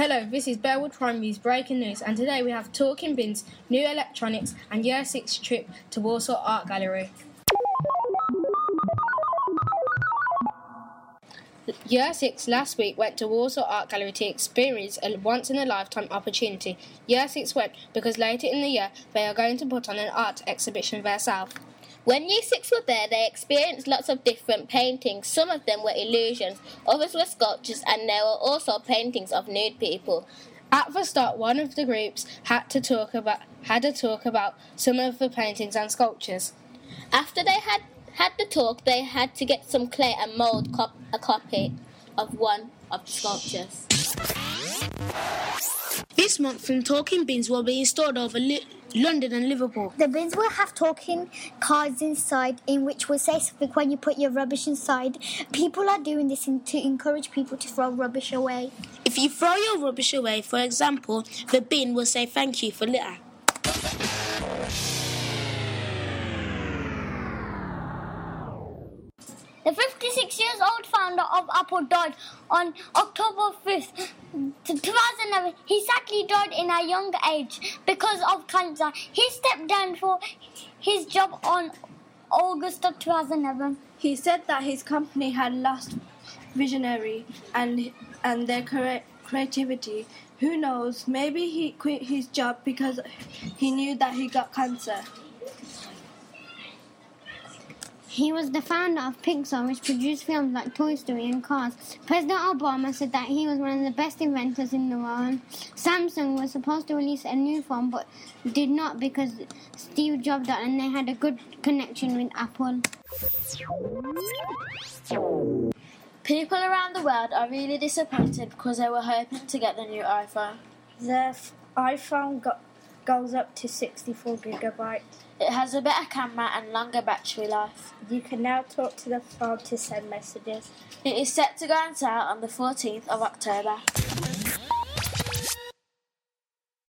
Hello, this is Bearwood Primary's Breaking News, and today we have Talking Bins, new electronics and Year 6 trip to Warsaw Art Gallery. Year 6 last week went to Warsaw Art Gallery to experience a once-in-a-lifetime opportunity. Year 6 went because later in the year they are going to put on an art exhibition themselves. When Year 6 were there, they experienced lots of different paintings. Some of them were illusions, others were sculptures, and there were also paintings of nude people. At the start, one of the groups had a talk about some of the paintings and sculptures. After they had the talk, they had to get some clay and mould a copy of one of the sculptures. This month, some talking bins will be installed over London and Liverpool. The bins will have talking cards inside in which will say something when you put your rubbish inside. People are doing this to encourage people to throw rubbish away. If you throw your rubbish away, for example, the bin will say thank you for litter. The 56-year-old founder of Apple died on October 5th, 2011. He sadly died in a young age because of cancer. He stepped down for his job on August of 2011. He said that his company had lost visionary and their creativity. Who knows, maybe he quit his job because he knew that he got cancer. He was the founder of Pixar, which produced films like Toy Story and Cars. President Obama said that he was one of the best inventors in the world. Samsung was supposed to release a new phone, but did not because Steve Jobs died and they had a good connection with Apple. People around the world are really disappointed because they were hoping to get the new iPhone. The iPhone goes up to 64 gigabytes. It has a better camera and longer battery life. You can now talk to the phone to send messages. It is set to go on sale on the 14th of October.